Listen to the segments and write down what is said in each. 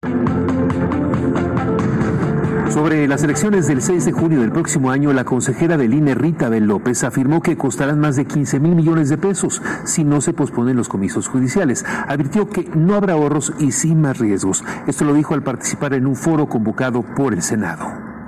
Sobre las elecciones del 6 de junio del próximo año, la consejera del INE, Rita Bel López, afirmó que costarán más de 15,000 millones de pesos si no se posponen los comicios judiciales. Advirtió que no habrá ahorros y sí más riesgos. Esto lo dijo al participar en un foro convocado por el Senado.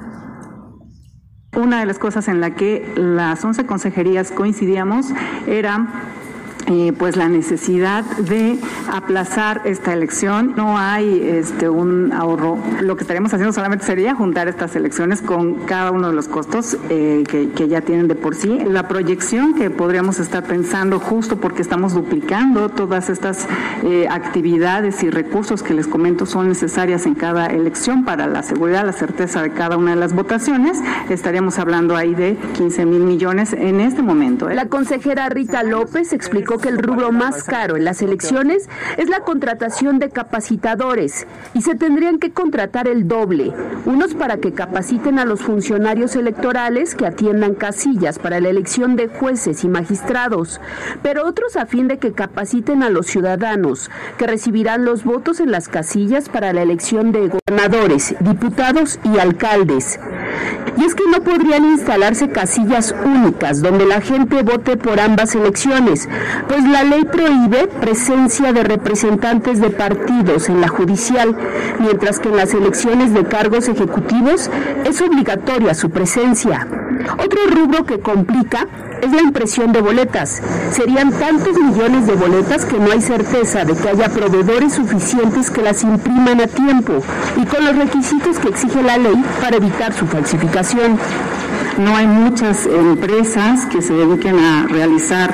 Una de las cosas en la que las 11 consejerías coincidíamos era pues la necesidad de aplazar esta elección. No hay un ahorro. Lo que estaríamos haciendo solamente sería juntar estas elecciones con cada uno de los costos que ya tienen de por sí. La proyección que podríamos estar pensando, justo porque estamos duplicando todas estas actividades y recursos que les comento son necesarias en cada elección para la seguridad, la certeza de cada una de las votaciones, estaríamos hablando ahí de 15,000 millones en este momento. La consejera Rita López explicó que el rubro más caro en las elecciones es la contratación de capacitadores y se tendrían que contratar el doble, unos para que capaciten a los funcionarios electorales que atiendan casillas para la elección de jueces y magistrados, pero otros a fin de que capaciten a los ciudadanos que recibirán los votos en las casillas para la elección de gobernadores, diputados y alcaldes. Y es que no podrían instalarse casillas únicas donde la gente vote por ambas elecciones, pues la ley prohíbe presencia de representantes de partidos en la judicial, mientras que en las elecciones de cargos ejecutivos es obligatoria su presencia. Otro rubro que complica es la impresión de boletas. Serían tantos millones de boletas que no hay certeza de que haya proveedores suficientes que las impriman a tiempo y con los requisitos que exige la ley para evitar su falsificación. No hay muchas empresas que se dediquen a realizar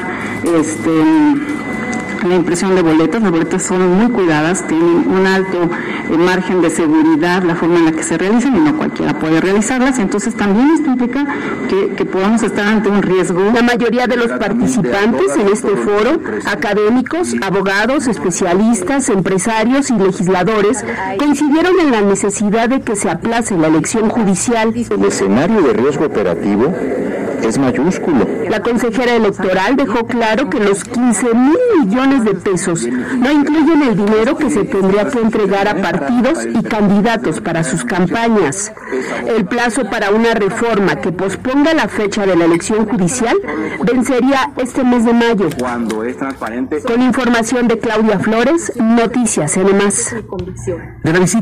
la impresión de boletas. Las boletas son muy cuidadas, tienen un alto margen de seguridad, la forma en la que se realizan, y no cualquiera puede realizarlas. Entonces también esto implica que podamos estar ante un riesgo. La mayoría de los participantes en este foro, académicos, abogados, especialistas, empresarios y legisladores, coincidieron en la necesidad de que se aplace la elección judicial. El escenario de riesgo operativo es mayúsculo. La consejera electoral dejó claro que los 15,000 millones de pesos no incluyen el dinero que se tendría que entregar a partidos y candidatos para sus campañas. El plazo para una reforma que posponga la fecha de la elección judicial vencería este mes de mayo. Con información de Claudia Flores, Noticias NMás. De la visita